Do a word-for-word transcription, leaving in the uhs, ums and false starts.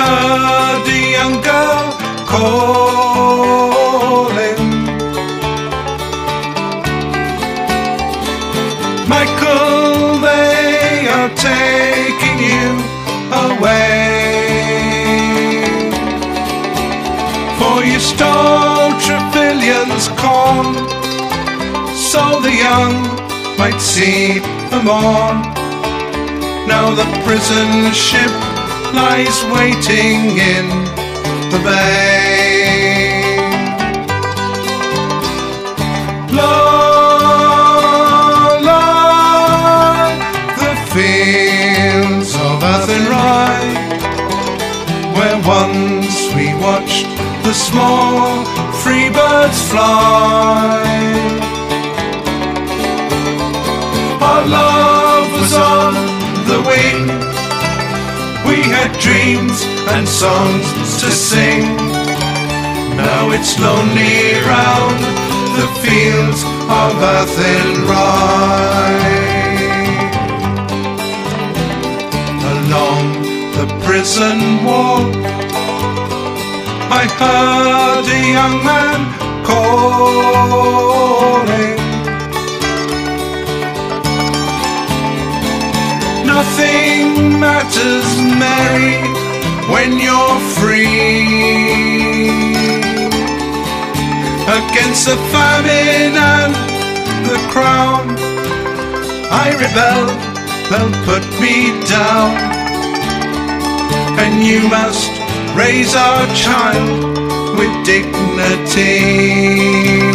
heard a young girl calling. Michael, they are taking you away, for you stole Trevilian's corn, so the young might see the morn. Now the prison ship lies waiting in the bay. Lo, lo, the fields of Athenry, where once we watched the small free birds fly. Our love was on the wing, we had dreams and songs to sing. Now it's lonely round the fields of Athenry. Along the prison wall I heard a young man calling. Nothing matters, Mary, when you're free. Against the famine and the crown I rebel, they'll put me down. And you must raise our child with dignity.